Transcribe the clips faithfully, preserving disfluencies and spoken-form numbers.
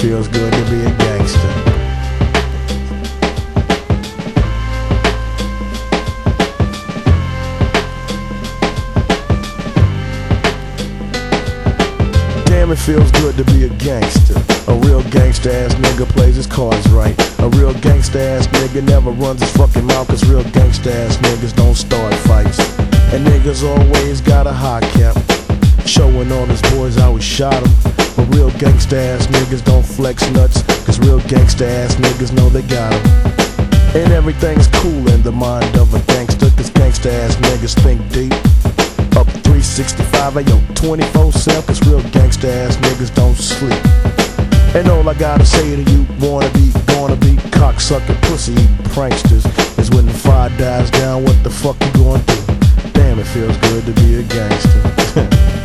feels good to be a gangster. Damn, it feels good to be a gangster. A real gangster ass nigga plays his cards right. A real gangster ass nigga never runs his fucking mouth, cause real gangster ass niggas don't start fights. And niggas always got a high cap, showing all his boys how he shot him. But real gangsta ass niggas don't flex nuts, cause real gangsta ass niggas know they got him. And everything's cool in the mind of a gangster, cause gangsta ass niggas think deep. Up three sixty-five, ayo, twenty-four seven, cause real gangsta ass niggas don't sleep. And all I gotta say to you wanna be, gonna be cocksucking, pussy eating pranksters is when the fire dies down, what the fuck you gonna do? Damn, it feels good to be a gangster.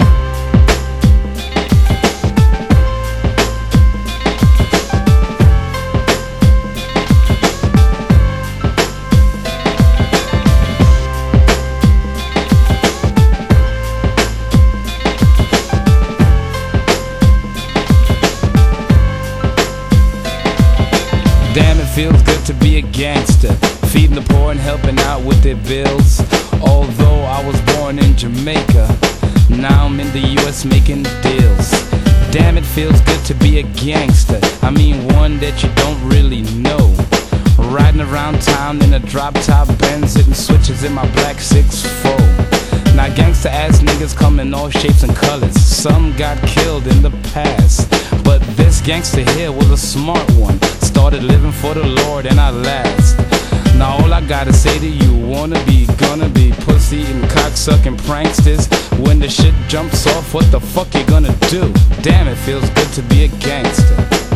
Damn, it feels good to be a gangster, feeding the poor and helping out with their bills. Although I was born in Jamaica, now I'm in the U S making deals. Damn, it feels good to be a gangster, I mean one that you don't really know. Riding around town in a drop-top Benz, hitting switches in my black six four. Now gangsta ass niggas come in all shapes and colors. Some got killed in the past, but this gangster here was a smart one. Started living for the Lord and I last. Now all I gotta say to you, wanna be, gonna be pussy and cocksucking pranksters. When the shit jumps off, what the fuck you gonna do? Damn, it feels good to be a gangster.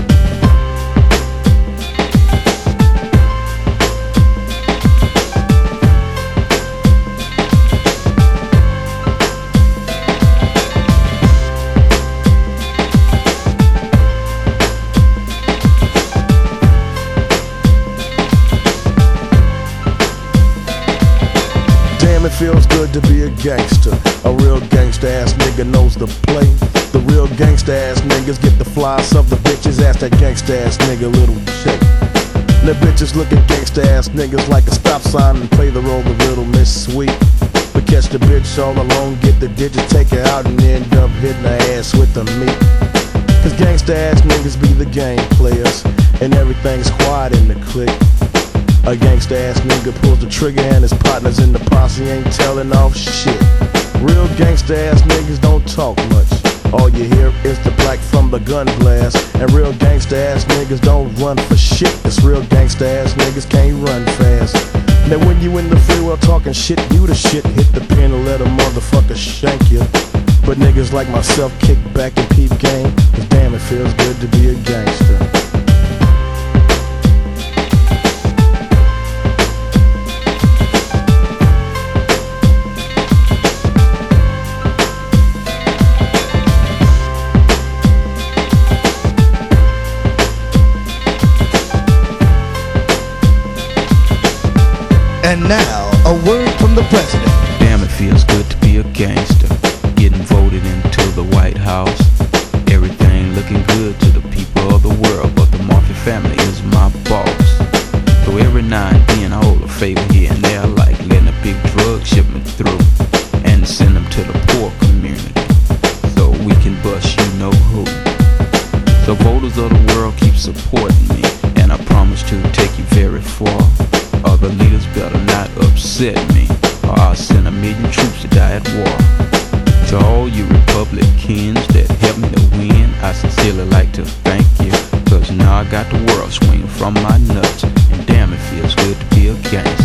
Damn, it feels good to be a gangster. A real gangsta ass nigga knows the play. The real gangsta ass niggas get the flies of the bitches. Ask that gangsta ass nigga little chick. The bitches look at gangsta ass niggas like a stop sign and play the role of Little Miss Sweet. But catch the bitch all alone, get the digits, take her out and end up hitting her ass with the meat. Cause gangsta ass niggas be the game players, and everything's quiet in the clique. A gangsta ass nigga pulls the trigger and his partners in the posse ain't telling off shit. Real gangsta ass niggas don't talk much. All you hear is the black from the gun blast. And real gangsta ass niggas don't run for shit, cause real gangsta ass niggas can't run fast. Now when you in the free world talking shit, you the shit. Hit the pen and let a motherfucker shank you. But niggas like myself kick back and peep game, cause damn, it feels good to be a gangster. And now, a word from the president. Damn, it feels good to be a gangster. Getting voted into the White House. Everything looking good to the people of the world, but the Murphy family is my boss. So every now and then I hold a favor here and there, like letting a big drug shipment through and send them to the poor community, so we can bust you know who. So voters of the world, keep supporting me, and I promise to take you very far. Other leaders better not upset me, or I'll send a million troops to die at war. To all you Republicans that helped me to win, I sincerely like to thank you, cause now I got the world swinging from my nuts. And damn, it feels good to be a gangster.